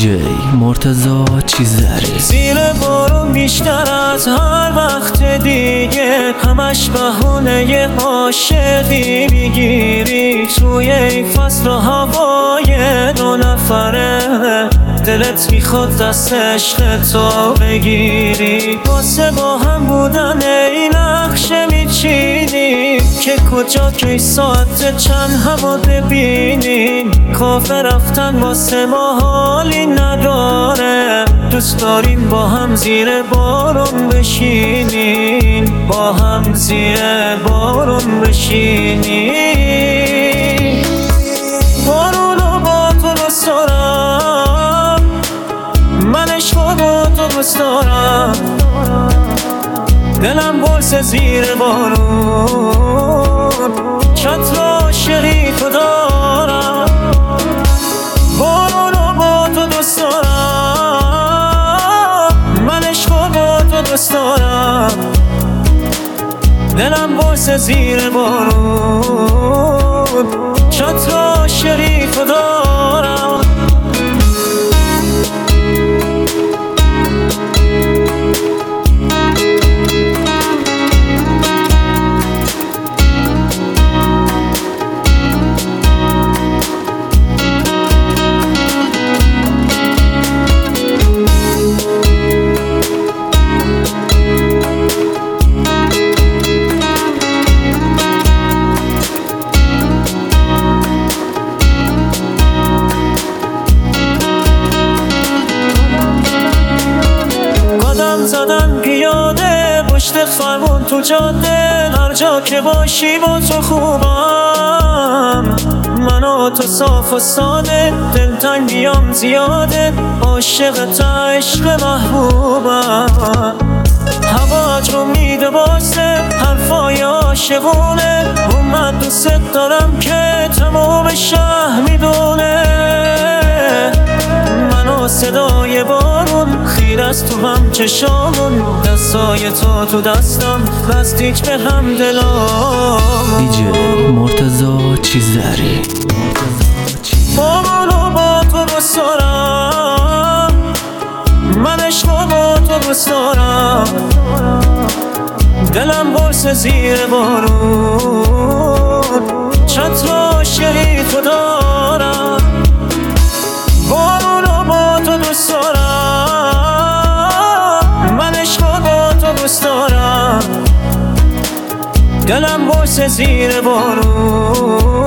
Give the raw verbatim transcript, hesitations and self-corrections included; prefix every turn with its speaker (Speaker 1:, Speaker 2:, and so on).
Speaker 1: دیجی مرتضی چیزری.
Speaker 2: زیر بارون بیشتر از هر وقت دیگه همش بهونه عاشقی میگیری. توی این فصل و هوای دو نفره دلت میخواد دست عشق تو بگیری. واسه با هم بودن این نقشه میچینیم که کجا کی ساعت چند همو ببینیم. کافه رفتن واسه ما حالی نداره، دوست داریم با هم زیر بارون بشینیم، با هم زیر بارون بشینیم. بارونو با تو دوست دارم، من عشق با تو دوست دارم، دلم بلس زیر بارون چتر عاشقی تو دارم. بارونو با تو دوست دارم، من عشق با تو دوست دارم، دلم بلس زیر بارون چتر عاشقی تو دارم. زدن پیاده پشت فرمون تو جاده، هر جا که باشی با تو خوبم. من و تو صاف و ساده، دلتنگ بیام زیاده، عاشقت عشق محبوبم. هوا رو میده باسه حرفای عاشقونه، اومد دوست دارم که تمام شهر میدونه. من و صدای بارون خیر از تو هم چشامون، دستای تو تو دستم نزدیک به هم دلامون.
Speaker 1: دیجی مرتضی چیزری.
Speaker 2: بارونو با تو دوست دارم، من عشق با تو دوست دارم، دلم بلس زیر بارون چتر عاشقی تو دارم. بارونو با تو دوست دارم، من عشق با تو دوست دارم، دلم بلس زیر بارون